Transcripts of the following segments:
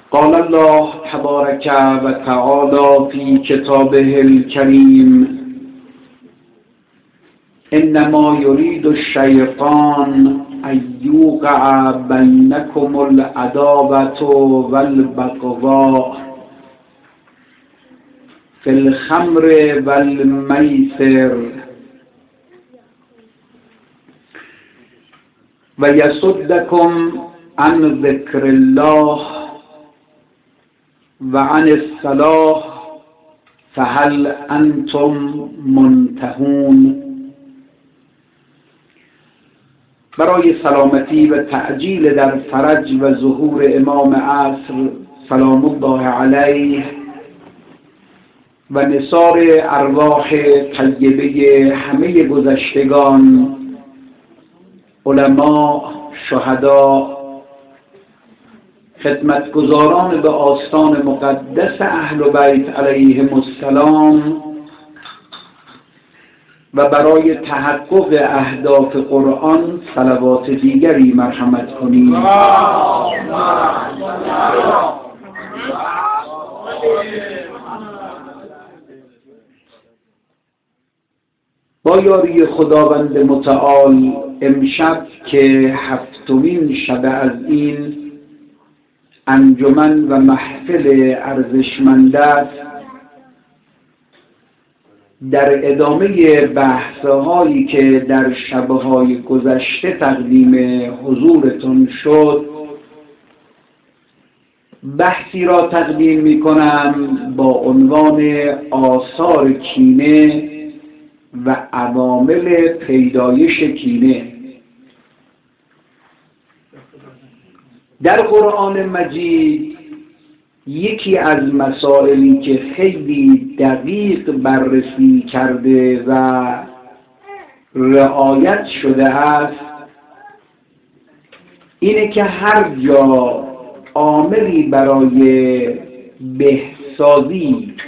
قال الله تبارك و تعالى في كتابه الكريم انما يريد الشيطان ان يوقع بينكم العداوة والبغضاء في الخمر والميسر ويصدكم عن ذكر الله وعن الصلاة فهل انتم منتهون. برای سلامتی و تعجیل در فرج و ظهور امام عصر سلام الله علیه و نثار ارواح طیبه همه گذشتگان، علما، شهدا، خدمتگزاران به آستان مقدس اهل بیت علیهم السلام و برای تحقق اهداف قرآن صلوات دیگری مرحمت کنید. با یاری خداوند متعال امشب که هفتمین شب از این انجمن و محفل ارزشمند است، در ادامه بحث‌هایی که در شب‌های گذشته تقدیم حضورتون شد، بحثی را تقدیم می‌کنم با عنوان آثار کینه و عوامل پیدایش کینه. در قرآن مجید یکی از مسائلی که خیلی دقیق بررسی کرده و رعایت شده است اینه که هر جا عاملی برای بهسازی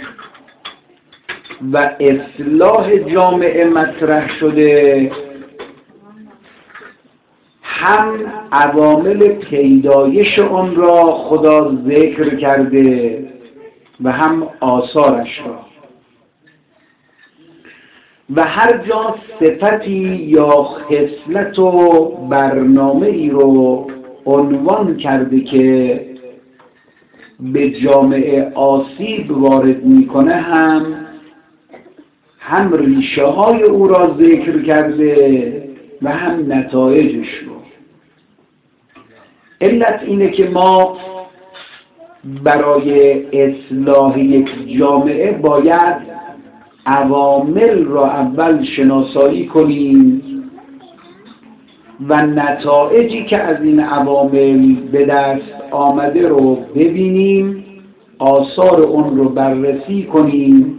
و اصلاح جامعه مطرح شده، هم عوامل پیدایش آن را خدا ذکر کرده و هم آثارش را، و هر جا صفتی یا خصلت و برنامه ای رو عنوان کرده که به جامعه آسیب وارد میکنه، هم ریشه های او را ذکر کرده و هم نتایجش رو. علت اینه که ما برای اصلاح یک جامعه باید عوامل را اول شناسایی کنیم و نتایجی که از این عوامل به دست آمده رو ببینیم، آثار اون رو بررسی کنیم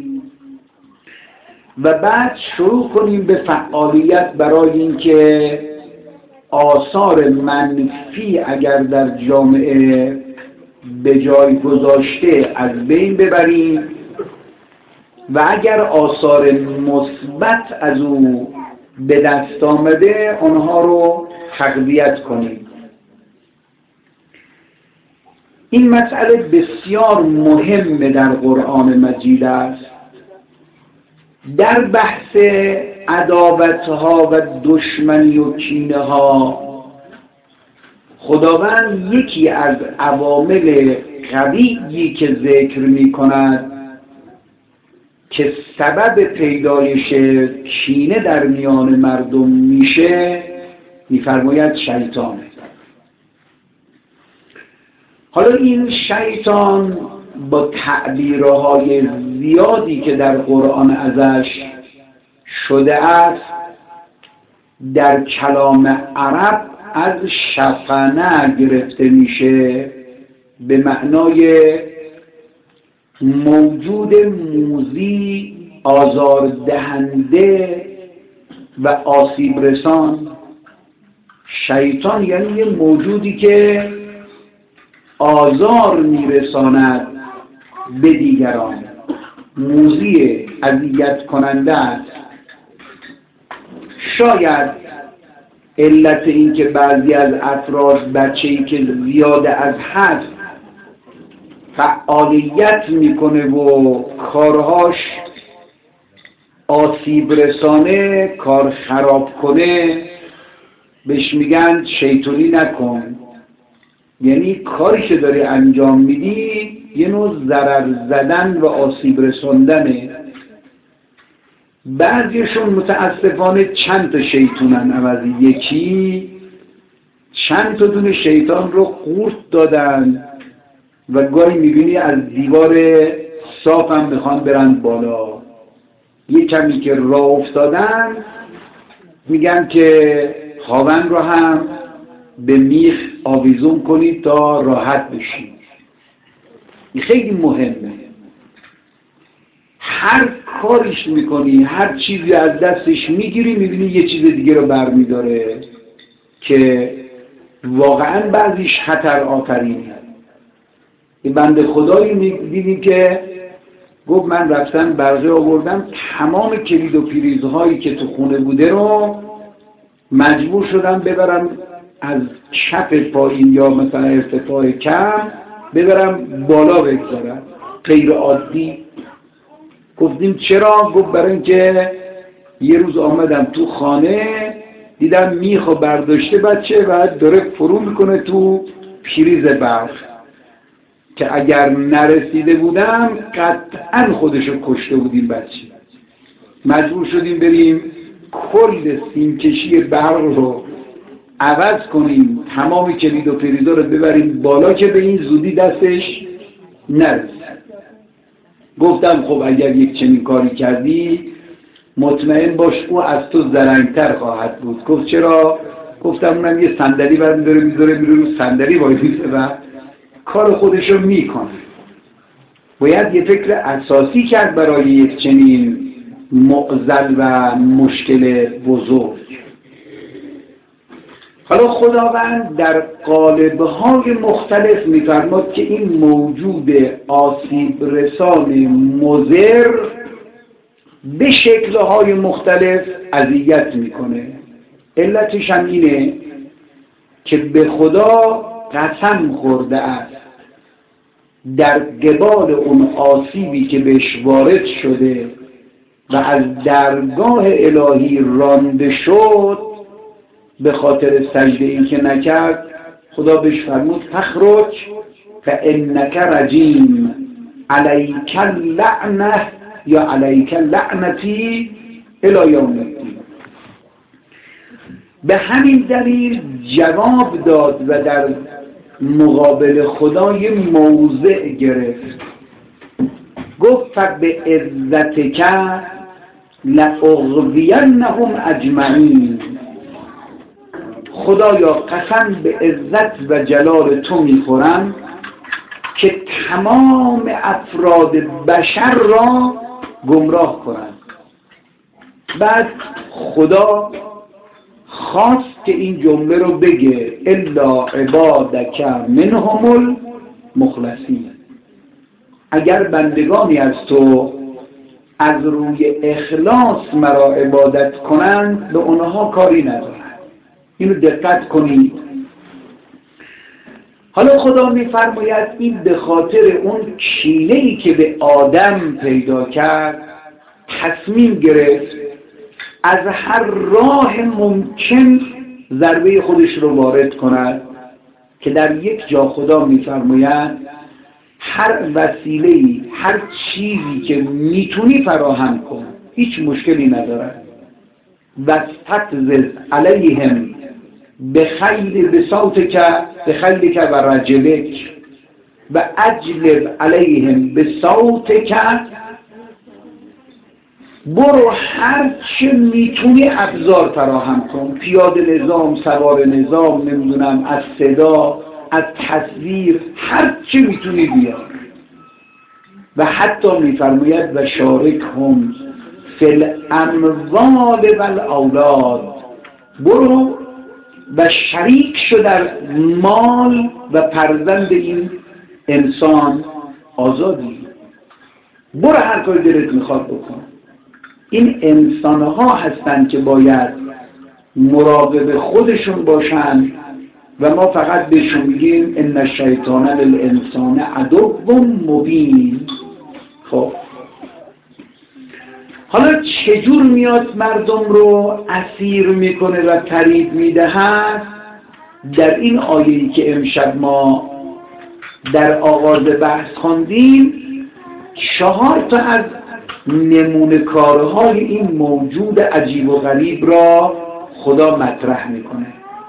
و بعد شروع کنیم به فعالیت برای اینکه آثار منفی اگر در جامعه به جای گذاشته از بین ببریم و اگر آثار مثبت از او به دست آمده آنها رو تقویت کنیم. این مسئله بسیار مهم در قرآن مجید است. در بحث عداوت‌ها و دشمنی و کینه‌ها خداوند یکی از عوامل قویی که ذکر می‌کند که سبب پیدایش کینه در میان مردم میشه، می‌فرماید شیطانه. حالا این شیطان با تعبیرهای زیادی که در قرآن ازش شده است، در کلام عرب از شفنه گرفته میشه به معنای موجود موذی، آزاردهنده و آسیب رسان. شیطان یعنی یه موجودی که آزار میرساند به دیگران، موذی، اذیت کننده است. شاید علت این که بعضی از افراد بچه‌ای که زیاده از حد فعالیت میکنه و کارهاش آسیب رسانه، کار خراب کنه، بهش میگن شیطانی نکن. یعنی کاری که داری انجام میدی یه نوع ضرر زدن و آسیب رساندنه. بعضیشون متاسفانه چند تا شیطونن، عوضی یکی چند تا دونه شیطان رو قورت دادن و گاهی میبینی از دیوار صاف هم میخوان برن بالا. یه کمی که راه افتادن میگن که خاون رو هم به میخ آویزون کنید تا راحت بشید. این خیلی مهمه. هر کاریش میکنی، هر چیزی از دستش میگیری، میبینی یه چیز دیگه رو برمیداره که واقعا بعضیش خطر آفرینه. یه بنده خدایی دیدیم که گفت من رفتم برقی آوردم، تمام کلید و پریزهایی که تو خونه بوده رو مجبور شدم ببرم از چپ پایین یا مثلا ارتفاع کم ببرم بالا بگذارم. غیر عادی. گفتیم چرا؟ گفت برای اینکه یه روز آمدم تو خانه دیدم میخو برداشته بچه و داره فرو میکنه تو پریز برق که اگر نرسیده بودم قطعا خودشو کشته بودیم بچه. مجبور شدیم بریم کل سیمکشی برق رو عوض کنیم، تمام کلید و پریزا رو ببریم بالا که به این زودی دستش نرسید. گفتم خب اگر یک چنین کاری کردی مطمئن باش او از تو زرنگتر خواهد بود. گفت چرا؟ گفتم اونم یه صندلی برمی‌داره میذاره میره رو صندلی وای میسه و کار خودشو میکنه. باید یه فکر اساسی کرد برای یک چنین معضل و مشکل بزرگ. حالا خداوند در قالب‌های مختلف می‌فرماد که این موجود آسیب رسان مضر به شکل‌های مختلف اذیت میکنه. علتش هم اینه که به خدا قسم خورده است در قبال اون آسیبی که بهش وارد شده و از درگاه الهی رانده شد به خاطر سجده این که نکرد، خدا بهش فرمود فخرج فانک رجیم علیک اللعنه یا علیک لعنتی الی یوم الدین. به همین دلیل جواب داد و در مقابل خدا یه موضع گرفت. گفت فبعزتک لأغوینهم اجمعین. خدایا قسم به عزت و جلال تو میخورم که تمام افراد بشر را گمراه کنند. بعد خدا خواست که این جمله رو بگه الا عبادک منهم المخلصین. اگر بندگانی از تو از روی اخلاص مرا عبادت کنند به اونها کاری ندارند. اینو دقت کنید. حالا خدا میفرماید این به خاطر اون کینه‌ای که به آدم پیدا کرد تصمیم گرفت از هر راه ممکن ضربه خودش رو وارد کند که در یک جا خدا میفرماید هر وسیله‌ای، هر چیزی که میتونی فراهم کن، هیچ مشکلی نداره. واستفزز علیهم بخیلک و رجلک و اجلب علیهم بصوتک. برو هر چه میتونی ابزار فراهم کن، پیاده نظام، سوار نظام، نمیدونم از صدا، از تصویر، هر چه میتونی بیار. و حتی میفرماید و شارکهم فی الاموال و الاولاد. برو و شریک شو در مال و فرزند این انسان، آزادی. برو هر کاری دلت میخواد بکن. این انسانها هستند که باید مراقب خودشون باشن و ما فقط بهشون میگیم ان الشیطان للانسان عدو مبین. خب حالا چجور میاد مردم رو اسیر میکنه و فریب میدهد؟ در این آیه‌ای که امشب ما در آغاز بحث خواندیم 4 تا از نمونه کارهای این موجود عجیب و غریب را خدا مطرح میکنه.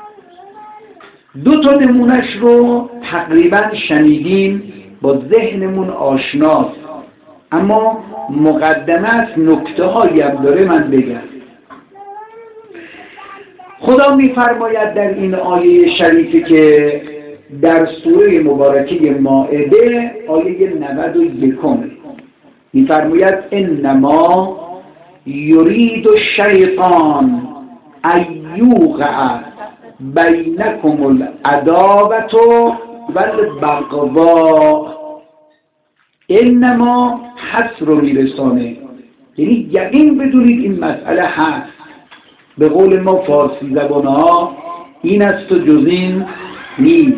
2 تا نمونش رو تقریبا شنیدیم، با ذهنمون آشناست، اما مقدمه است، نکته هایی هم داره من بگم. خدا میفرماید در این آیه شریفی که در سوره مبارکه مائده آیه 91 میفرماید انما یرید الشیطان ان یوقع بینکم العداوة والبغضاء. انما حس رو میرسانه، یعنی یقین بدونید این مسئله هست. به قول ما فارسی زبانها این است و جز این نیست،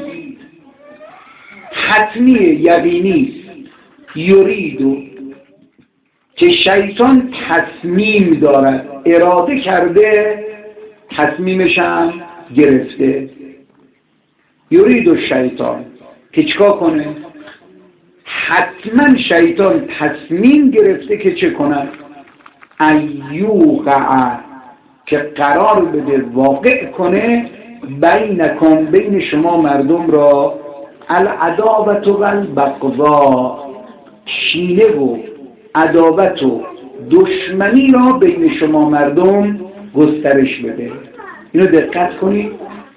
حتمیه، یقینی است. یریدو که شیطان تصمیم دارد، اراده کرده، تصمیمش هم گرفته. یرید الشیطان که چیکار کنه؟ حتما شیطان تصمیم گرفته که چه کنه؟ ایوقع که قرار بده، واقع کنه، بین شما مردم را العداوة والبغضاء، کینه و عداوت و دشمنی را بین شما مردم گسترش بده. اینو دقت کنید،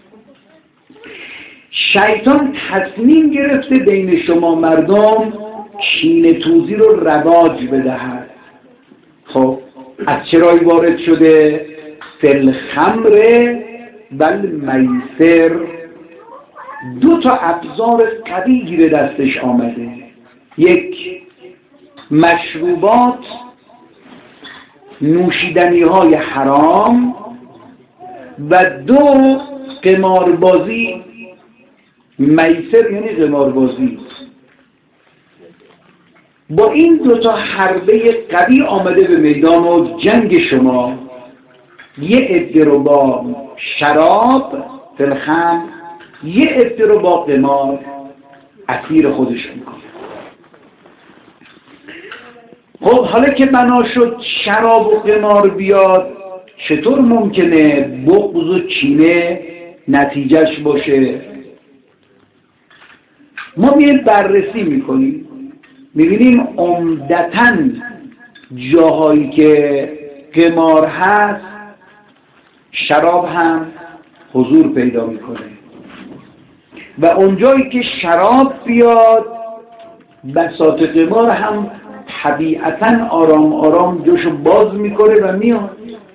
شیطان تصمیم گرفته بین شما مردم کینه توزی رو رواج بدهد. خب از چرایی وارد شده؟ فل خمر بل میسر. 2 تا ابزار قوی گیر دستش آمده، 1 مشروبات، نوشیدنی های حرام، و 2 قماربازی. میسر یعنی قماربازی. با این 2 تا حربه قوی آمده به میدان و جنگ شما. یه عده رو با شراب فلخم، یه عده رو با قمار اسیر خودش میکنه. خب حالا که بنا شد شراب و قمار بیاد، چطور ممکنه بغض و کینه نتیجهش باشه؟ ما میایم بررسی میکنیم، میبینیم عمدتاً جاهایی که قمار هست شراب هم حضور پیدا میکنه، و اونجایی که شراب بیاد بساط قمار هم طبیعتاً آرام آرام جوشو باز میکنه و میاد.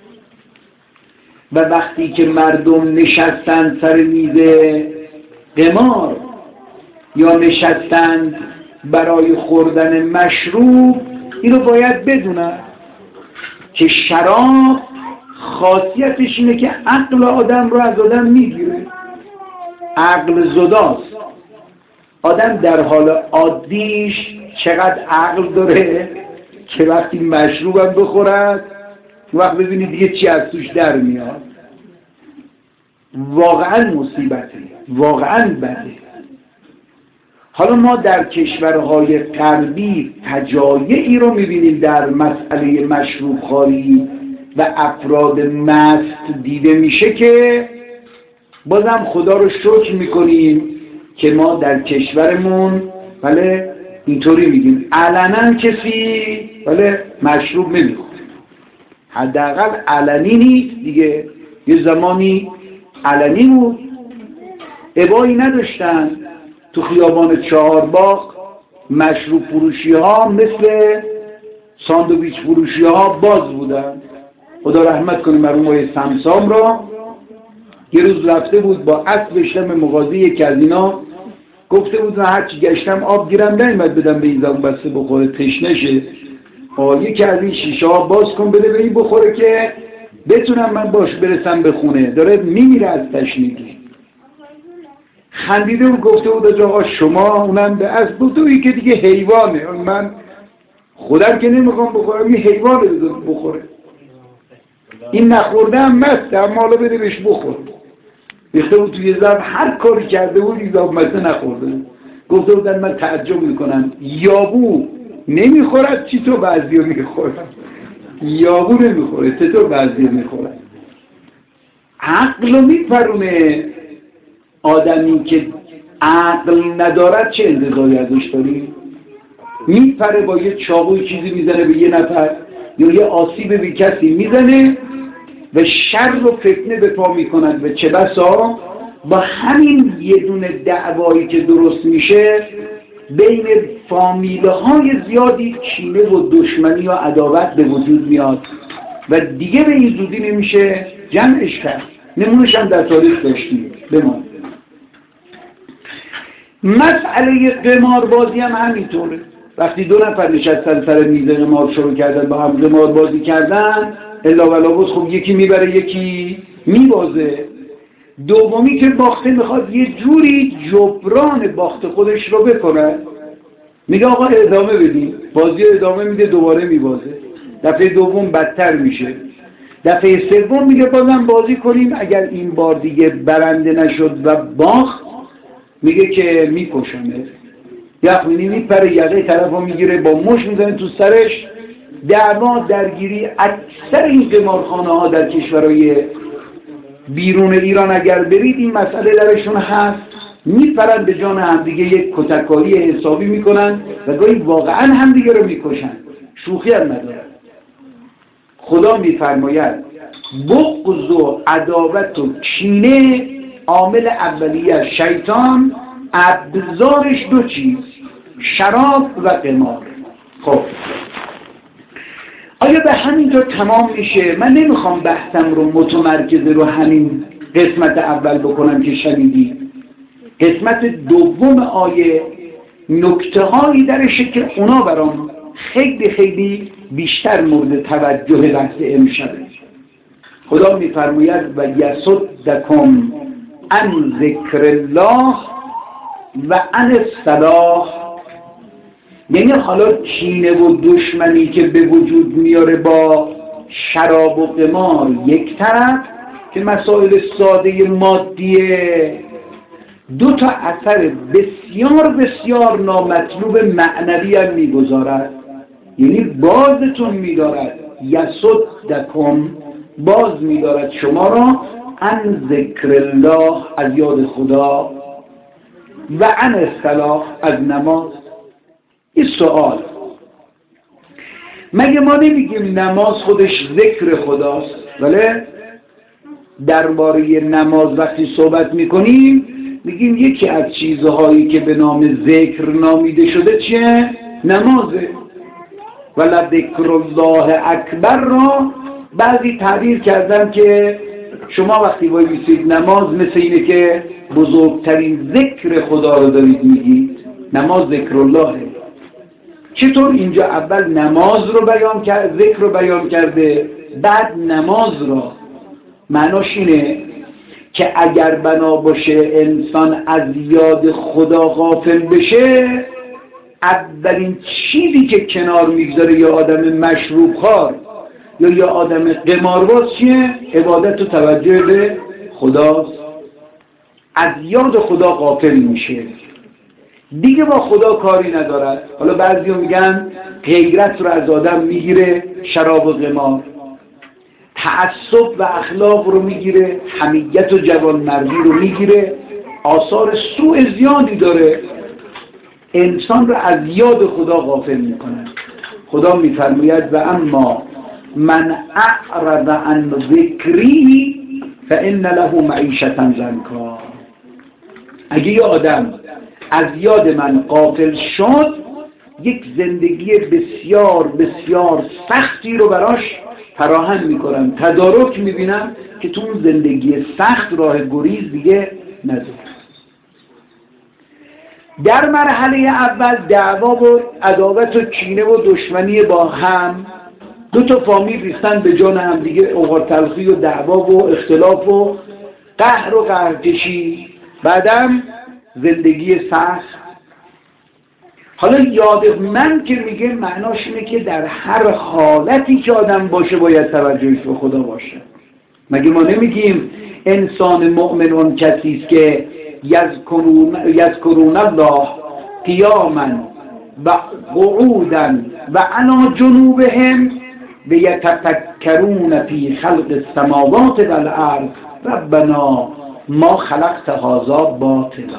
و وقتی که مردم نشستن سر میز قمار یا نشستن برای خوردن مشروب، اینو باید بدونن که شراب خاصیتش اینه که عقل آدم رو از آدم میگیره. عقل زداست. آدم در حال عادیش چقدر عقل داره که وقتی مشروبم بخورد وقت ببینید دیگه چی از توش در میاد. واقعا مصیبته، واقعا بده. حالا ما در کشورهای غربی فجایعی رو میبینیم در مسئله مشروب خواری و افراد مست دیده میشه که بازم خدا رو شکر میکنیم که ما در کشورمون بله اینطوری میگیم علنا کسی بله مشروب نمیخوره، حداقل علنی نیست دیگه. یه زمانی علنی بود، ابایی نداشتن تو خیابان چهارباغ مشروب فروشی ها مثل ساندویچ فروشی ها باز بودن. خدا رحمت کنه مرحوم سمسام را، یه روز رفته بود با اسبش به مغازه یکی از اینا، گفته بود من هرچی گشتم آب گیرم نیومد بدم به این زبون بسته بخوره تشنشه، یکی از این شیشه ها باز کن بده به این بخوره که بتونم من باش برسم به خونه، داره میمیره از تشنگی. خندیده و گفته بود آقا شما اونم به از بودویی که دیگه حیوانه، من خودم که نمیخوام بخورم، یه حیوانه بخوره، این نخورده هم مسته، اما حالا بده بهش بخور. ریخته بود توی ظرف، هر کاری کرده بود ایزاب مسته نخورده بود. گفته بودن من تعجب میکنم یابو نمیخورد چی تو بعضی رو میخورد، یابو نمیخوره چطور بعضی رو میخورد. عقل رو میپرونه. آدمی که عقل ندارد چه انتظاری ازش داری؟ میپره با یه چاقوی چیزی میزنه به یه نفر یا یه آسیب به کسی میزنه و شر و فتنه به پا میکند و چه بسا با همین یه دونه دعوایی که درست میشه بین فامیله های زیادی کینه و دشمنی و عداوت به وجود میاد و دیگه به این زودی نمیشه جمعش کرد. نمونش هم در تاریخ داشتیم. بمان مسئله قماربازی هم همینطوره. وقتی دو نفر نشستن سر میز قمار شروع کردن با هم قماربازی کردن، الا ولا بود خب یکی میبره یکی میبازه. دومی که باخته میخواد یه جوری جبران باخت خودش رو بکنه، میگه آقا ادامه بدیم، بازی ادامه میده، دوباره میبازه. دفعه دوم بدتر میشه، دفعه سوم میگه بازم بازی کنیم، اگر این بار دیگه برنده نشد و باخت میگه که میکشمه. یخمینی میپره یقه طرف رو میگیره با مش میزنه تو سرش. دعوا درگیری اکثر این قمارخانه ها در کشورهای بیرون ایران اگر برید این مسئله درشون هست، میپرن به جان همدیگه یک کتککاری حسابی میکنن و گاهی واقعا همدیگه رو میکشن، شوخی هم نداره. خدا میفرماید بغض و عداوت و کینه عامل اولیه شیطان، ابزارش دو چیز، شراب و قمار. خب آیا به همینطور تمام میشه؟ من نمیخوام بحثم رو متمرکز رو همین قسمت اول بکنم که شنیدید. قسمت دوم آیه نکته هایی درشه که اونا برام خیلی خیلی بیشتر مورد توجه بحث امشبه. خدا میفرماید و یصدکم عن ذکر الله و عن الصلاة، یعنی حالا کینه و دشمنی که به وجود میاره با شراب و قمار یک طرف که مسائل ساده مادیه، دو تا اثر بسیار بسیار نامطلوب معنوی هم میگذارد، یعنی بازتون میدارد، یصدکم باز میدارد شما را عن ذکر الله از یاد خدا و عن الصلاة از نماز. این سوال، مگه ما نمیگیم نماز خودش ذکر خداست؟ ولی درباره نماز وقتی صحبت میکنیم میگیم یکی از چیزهایی که به نام ذکر نامیده شده چیه؟ نمازه. ولذکر الله اکبر را بعضی تعبیر کردن که شما وقتی وایسید نماز مثل اینه که بزرگترین ذکر خدا رو دارید میگید. نماز ذکر الله. چطور اینجا اول نماز رو بیان کرد، ذکر رو بیان کرده، بعد نماز رو؟ معناش اینه که اگر بنا باشه انسان از یاد خدا غافل بشه، اولین چیزی که کنار میگذاره یا آدم مشروبخوار یا آدم قمارباز چیه؟ عبادت و توجه به خداست. از یاد خدا غافل میشه، دیگه با خدا کاری ندارد. حالا بعضی میگن غیرت رو از آدم میگیره شراب و قمار، تعصب و اخلاق رو میگیره، حمیت و جوانمردی رو میگیره، آثار سوء زیادی داره، انسان رو از یاد خدا غافل میکنه. خدا میفرماید و اما من اعرض عن ذکری فان له معیشة ضنکا. اگه یه آدم از یاد من غافل شد، یک زندگی بسیار بسیار سختی رو براش فراهم میکنم، تدارک میبینم که تو اون زندگی سخت راه گریز دیگه نداره. در مرحله اول دعوا و عداوت و کینه و دشمنی با هم، دو تا فامیل ریختن به جان هم دیگه، اوقات تلخی و دعوا و اختلاف و قهر و قهرکشی. بعدم زندگی سخت. حالا یاد من که میگه معناش اینه که در هر حالتی که آدم باشه باید توجهش به خدا باشه. مگه ما نمیگیم انسان مؤمن اون کسی است که یذکرون الله قیاما و قعودا و علی جنوبهم و یتفکرون فی خلق السماوات والارض ربنا ما خلقت هذا باطلا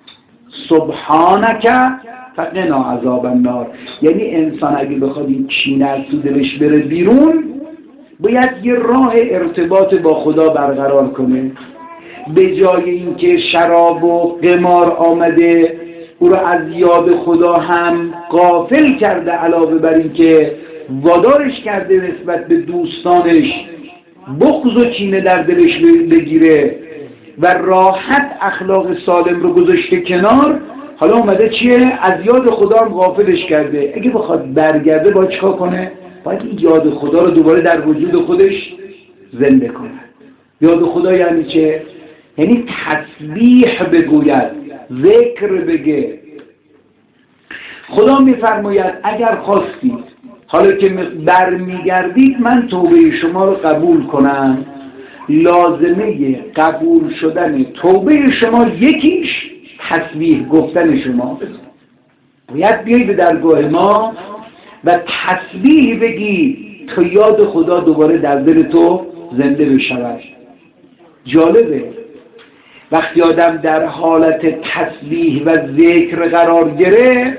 سبحانک فقنا عذاب النار. یعنی انسان اگه بخواد این کینه از تو دلش بره بیرون باید یه راه ارتباط با خدا برقرار کنه، به جای اینکه شراب و قمار آمده او رو از یاد خدا هم غافل کرده، علاوه بر این که وادارش کرده نسبت به دوستانش بغض و کینه در دلش بگیره و راحت اخلاق سالم رو گذاشته کنار، حالا اومده چیه؟ از یاد خدا هم غافلش کرده. اگه بخواد برگرده باید چیکار کنه؟ باید این یاد خدا رو دوباره در وجود خودش زنده کنه. یاد خدا یعنی چه؟ یعنی تسبیح بگوید، ذکر بگه. خدا میفرماید اگر خواستید حالا که برمیگردید من توبه شما رو قبول کنم، لازمه قبول شدن توبه شما یکیش تسبیح گفتن شما. باید بیایی به درگاه ما و تسبیح بگی تا یاد خدا دوباره در دل تو زنده بشود. جالبه وقتی آدم در حالت تسبیح و ذکر قرار گرفت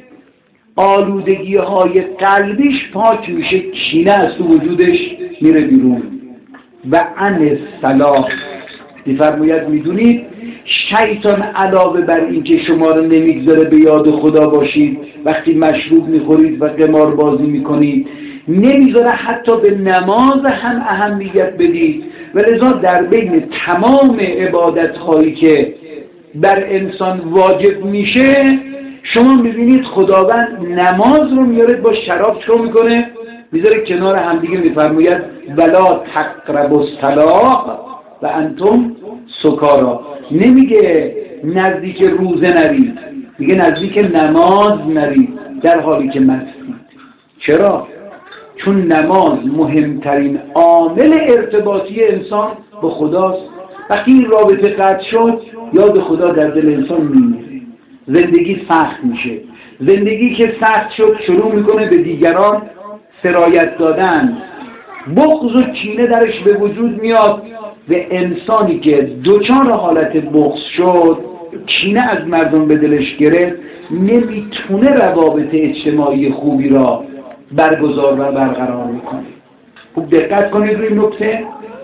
آلودگی های قلبیش پاک میشه، کینه از تو وجودش میره بیرون. و عن الصلاة میفرماید میدونید شیطان علاوه بر این که شما رو نمیگذاره به یاد خدا باشید، وقتی مشروب میخورید و قمار بازی میکنید نمیذاره حتی به نماز هم اهمیت بدید. و لذا در بین تمام عبادت هایی که بر انسان واجب میشه شما میبینید خداوند نماز رو میاره با شراب چکار میکنه؟ میذاره کنار همدیگه. میفرماید ولا تقربوا الصلاة و انتم سکارا. نمیگه نزدیک روزه نرید، میگه نزدیک نماز نرید در حالی که مستید. چرا؟ چون نماز مهمترین عامل ارتباطی انسان با خداست. وقتی این رابطه قطع شد یاد خدا در دل انسان میمیره، زندگی سخت میشه. زندگی که سخت شد شروع میکنه به دیگران سرایت دادن، بغض و کینه درش به وجود میاد و انسانی که دوچار حالت بغض شد، کینه از مردم به دلش گرفت، نمیتونه روابط اجتماعی خوبی را برگزار و برقرار میکنه. خوب دقت کنید روی نکته.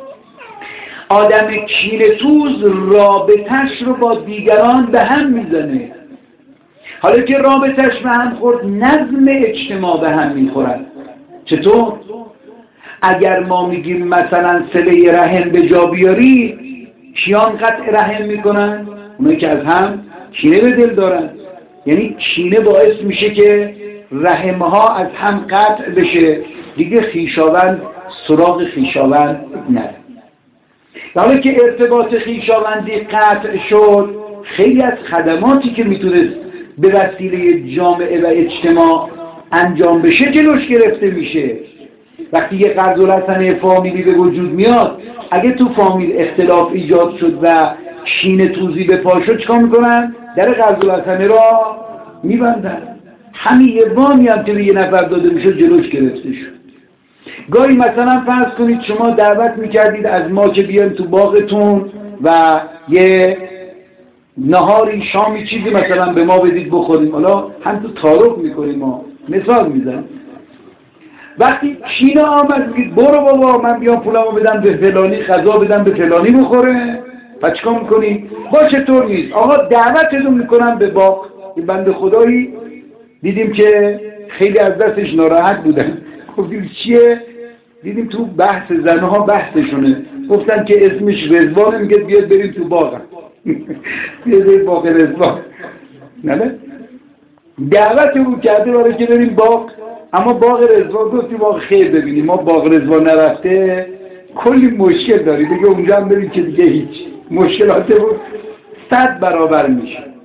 آدم کینه توز رابطش رو با دیگران به هم میزنه. حالا که رابطش به هم خورد نظم اجتماع به هم میخورد. چطور؟ اگر ما میگیم مثلا صله رحم به جا بیاری، کیان قطع رحم میکنن؟ اونایی که از هم کینه به دل دارن. یعنی کینه باعث میشه که رحمها از هم قطع بشه، دیگه خویشاوند سراغ خویشاوند نره. حالا که ارتباط خویشاوندی قطع شد، خیلی از خدماتی که میتونست به وسیله جامعه و اجتماع انجام بشه جلوش گرفته میشه. وقتی یه قرض الحسنه فامیلی به وجود میاد، اگه تو فامیل اختلاف ایجاد شد و کینه توزی به پا شد، چیکار میکنن؟ در قرض الحسنه را میبندن. همین یه وامی هم که به یه نفر داده میشد جلوش گرفته شد. گاهی مثلا فرض کنید شما دعوت میکردید از ما که بیایم تو باغتون و یه نهاری شامی چیزی مثلا به ما بدید بخوریم، حالا هم تو تعارف میکنیم، ما مثال میزنیم. وقتی کینه آمد میگید برو بابا من بیام پولمو بدم به فلانی، غذا بدم به فلانی بخوره، پس چیکار میکنی؟ باشه طور نیست آقا، دعوتتون میکنم به باغ. این بنده خدایی دیدیم که خیلی از دستش ناراحت بودن. گفتیم چیه؟ دیدیم تو بحث زنها بحثشونه، گفتن که اسمش رضوانه، میگه بیاد بریم تو باغ. بیاد باغ رضوان. نه دعوت او کرده برای که بریم باغ، اما باغ رضوان گفتیم باغ خیر ببینیم، ما باغ رضوان نرفته کلی مشکل داریم، دیگه اونجا هم بریم که دیگه هیچ مشکلات بود 100 برابر میشه.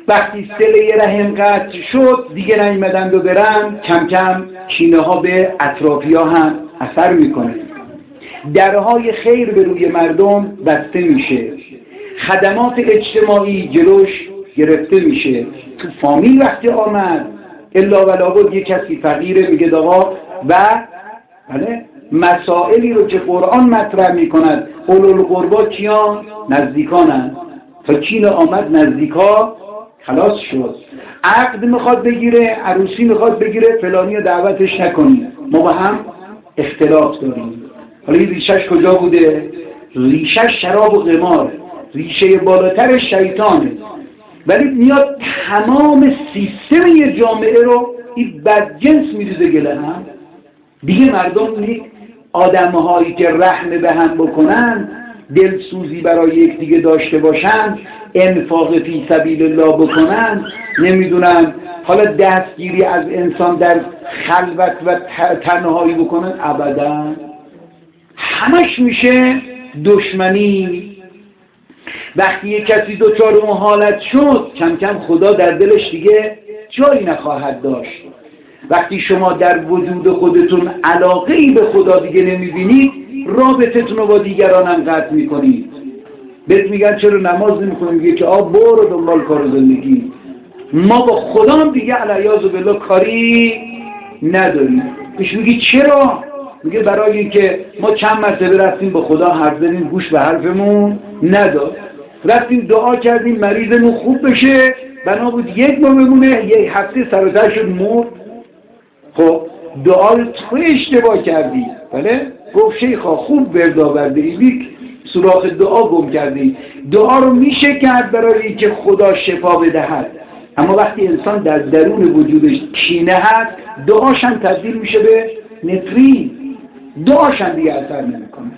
وقتی صله رحم قطع شد دیگه نیومدند و برن، کم کم کینه ها به اطرافی ها هم اثر میکنه، درهای خیر به روی مردم بسته میشه، خدمات اجتماعی جلوش گرفته میشه. تو فامیل وقتی آمد الا ولا بود یه کسی فقیره میگه آقا و بله مسائلی رو که قرآن مطرح میکند اولوالقربا کیان؟ نزدیکانن. تا کینه آمد نزدیکا خلاص شد. عقد میخواد بگیره، عروسی میخواد بگیره، فلانی رو دعوتش نکنید، ما با هم اختلاف داریم. حالا این ریشش کجا بوده؟ ریشش شراب و قماره، ریشه بالاتر شیطانه، ولی میاد تمام سیستم یه جامعه رو این بدجنس میدوزه گله هم. دیگه مردم آدمهایی که رحم به هم بکنن، دلسوزی برای یکدیگه داشته باشن، انفاق فی سبیل الله بکنن، نمیدونم حالا دستگیری از انسان در خلوت و تنهایی بکنن، ابدا همش میشه دشمنی. وقتی یک کسی دوچار اون حالت شد کم کم خدا در دلش دیگه جایی نخواهد داشت. وقتی شما در وجود خودتون علاقه‌ای به خدا دیگه نمیبینید، رابطتون رو با دیگران هم قطع میکنید. بهت میگن چرا نماز نمیکنی؟ میگه که برو دنبال کار زندگی. ما با خدا هم دیگه علیاذ بالله کاری نداریم. پیش میگی چرا؟ میگه برای اینکه ما چند مرتبه رفتیم با خدا حرف زدیم، گوش به حرفمون نداد، رفتیم دعا کردیم مریضمون خوب بشه، بنا بود یک ماه بمونه، یک هفته سر و ته شد مرد. خب دعا رو تو اشتباه کردی. بله گفت شیخا خوب ورد آورده ای، سوراخ دعا گم کردی. دعا رو میشه کرد برای اینکه خدا شفا بدهد، اما وقتی انسان در درون وجودش کینه هست، دعاش هم تبدیل میشه به نفرین، دعاش هم دیگه اثر نمیکنه.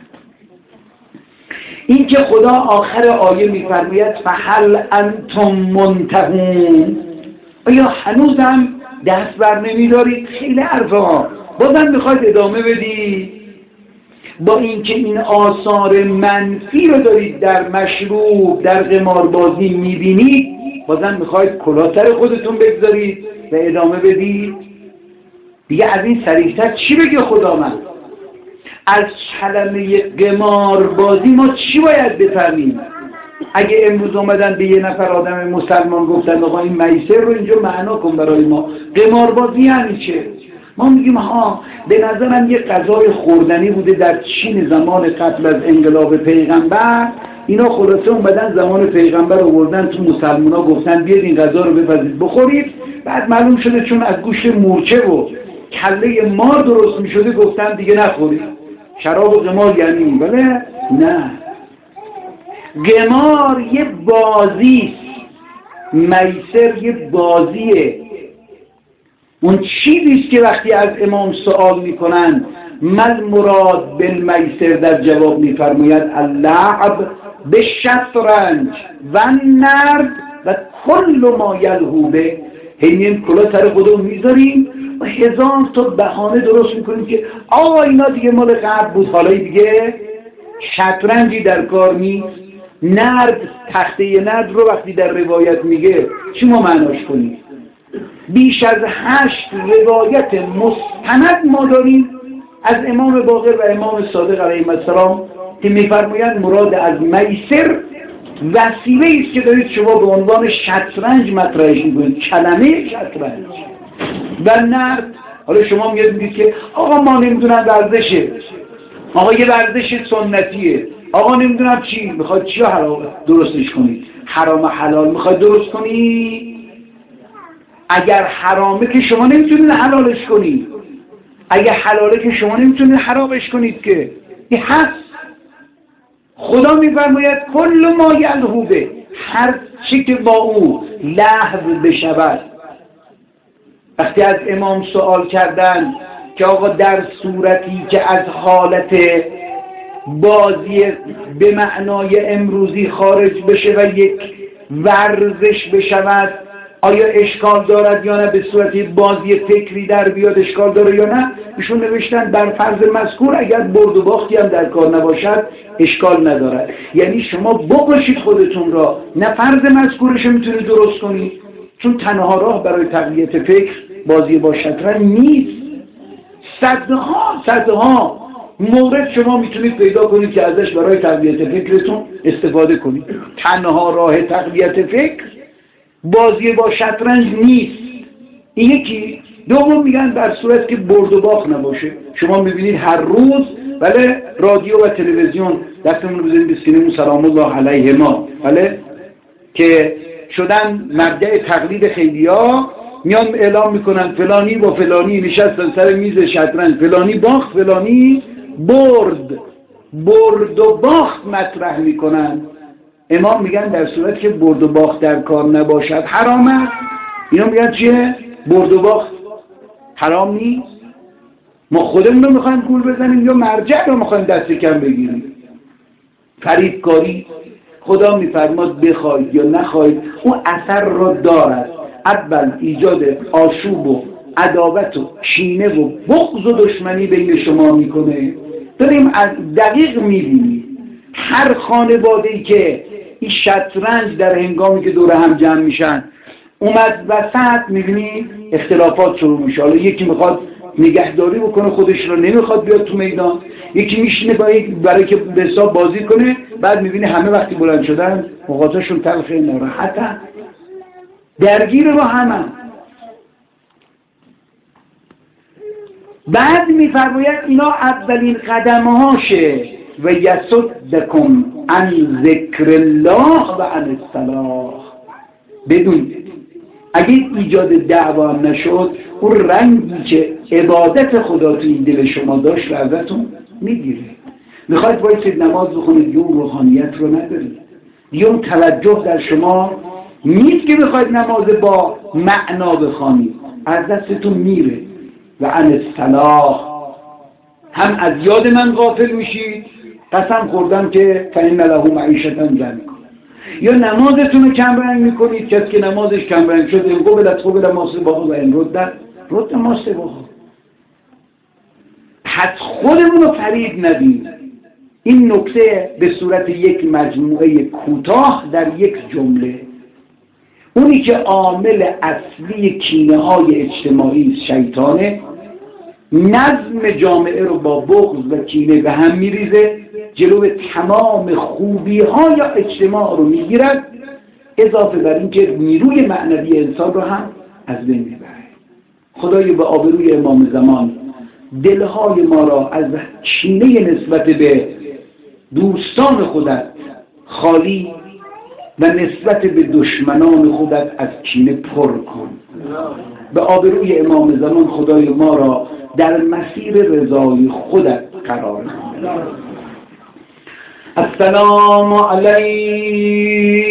این که خدا آخر آیه میفرماید فهل انتم منتهون، آیا هنوزم دست بر نمیدارید؟ خیلی حرفا بازم میخواید ادامه بدی؟ با اینکه این آثار منفی رو دارید در مشروب، در قماربازی میبینید، بازم میخواید کلاه سر خودتون بگذارید و ادامه بدید؟ دیگه از این سریعتر چی بگه خدا؟ من از کلمه قماربازی ما چی باید بفهمیم؟ اگه امروز اومدن به یه نفر آدم مسلمان گفتن آقا این میسر رو اینجا معنا کن برای ما، قماربازی یعنی چه؟ ما میگیم ها به نظرم یه غذای خوردنی بوده در چین زمان قبل از انقلاب پیغمبر، اینا خلاصه اومدن زمان پیغمبر آوردن تو مسلمونا گفتن بیاید این غذا رو بپزید بخورید، بعد معلوم شده چون از گوشت مورچه و کله مار درست میشده گفتن دیگه نخورید. شراب و قمار یعنی بله؟ نه، قمار یه بازیست، میسر یه بازیه. اون چیزیست که وقتی از امام سوال میکنن مل مراد بالمیسر، در جواب میفرماید اللعب بالشطرنج و النرد و کل ما یلهو به. همین کلا سر خودمون میذاریم و هزار تا بهانه درست میکنیم که آقا اینا دیگه مال قبل بود، حالا دیگه شطرنجی در کار نیست. نرد، تخته نرد رو وقتی در روایت میگه چی ما معناش کنیم؟ بیش از 8 روایت مستند ما داریم از امام باقر و امام صادق علیه السلام که میفرمایند مراد از میسر وسیله است که دارید شما به عنوان شطرنج مطرحش میکنید، کلمه شطرنج. و نرد، حالا شما میگید که آقا ما نمیدونم ورزشه، آقا یه ورزش سنتیه، آقا نمیدونم چی، میخواد چی حرام درستش کنید؟ حرام حلال میخواد درست کنید؟ اگر حرامه که شما نمیتونید حلالش کنید، اگر حلاله که شما نمیتونید حرامش کنید، که این هست. خدا میفرماید کل ما یلهو به، هر چی که با او لهو بشود. وقتی از امام سوال کردن که آقا در صورتی که از حالت بازی به معنای امروزی خارج بشه و یک ورزش بشود، آیا اشکال دارد یا نه، به صورت بازی فکری در بیاد اشکال داره یا نه. ایشون نوشتن در فرض مذکور اگر برد و باختی هم در کار نباشد اشکال ندارد. یعنی شما بکشید خودتون را، نه فرض مذکورش میتونید درست کنید، چون تنها راه برای تقویت فکر بازی با شطرنج نیست. صدها مورد شما میتونید پیدا کنید که ازش برای تقویت فکرتون استفاده کنید. تنها راه تقویت فکر بازی با شطرنج نیست. این یکی. دوم میگن در صورت که برد و باخت نباشه. شما میبینید هر روز بله رادیو و تلویزیون، دستمون رو بزنید به سینه سلام الله علیهما، بله که شدن مرجع تقلید خیلیا، میان اعلام میکنن فلانی با فلانی نشستن سر میز شطرنج، فلانی باخت فلانی برد و باخت مطرح میکنن. امام میگن در صورت که برد و باخت در کار نباشد حرامه. اینا میگن چیه؟ برد و باخت حرام نیست. ما خودمون رو میخوایم گول بزنیم یا مرجع رو میخوایم دست کم بگیریم؟ فریبکاری خدا میفرماد بخواید یا نخواید اون اثر را دارد. اول ایجاد آشوب و عداوت و کینه و بغض و دشمنی بین شما میکنه. داریم از دقیق میبینیم هر خانواده‌ای که این شطرنج در هنگامی که دور هم جمع میشن اومد وسط، میبینید اختلافات شروع میشه. حالا یکی میخواد نگهداری بکنه خودش رو، نمیخواد بیاد تو میدان. یکی میشینه برای که به حساب بازی کنه، بعد میبینه همه وقتی بلند شدن مقاطعشون تلخه ناراحتن، درگیر با همه. بعد میفرماید اینا اولین قدمهاشه و یصدکم عن ذکر الله و عن الصلاح. بدونید اگه ایجاد دعوا نشد اون رنگی که عبادت خدا تو این دل شما داشت رو ازتون میگیره. میخواید وایسید نماز بخونید اون روحانیت رو ندارید، اون توجه در شما نیست که بخواید نماز با معنا بخوانید، از دستتون میره. و عن الصلاح هم از یاد من غافل میشید، قسم خوردم که فإن له معیشة ضنکا، یا نمازتون رو کمرنگ میکنید. کسی که نمازش کمرنگ شد این قبل ما سبقه و این رد ما سبقه. پس خودمون رو فریب ندیم. این نکته به صورت یک مجموعه کوتاه در یک جمله. اونی که عامل اصلی کینه های اجتماعی شیطانه، نظم جامعه رو با بغض و کینه به هم میریزه، جلو تمام خوبی های اجتماع رو میگیرد، اضافه بر این که نیروی معنوی انسان رو هم از بین میبره. خدای به آبروی امام زمان دلهای ما را از کینه نسبت به دوستان خودت خالی و نسبت به دشمنان خودت از کینه پر کن. به آبروی امام زمان خدای ما را در مسیر رضای خودت قرار کن. السلام علیکم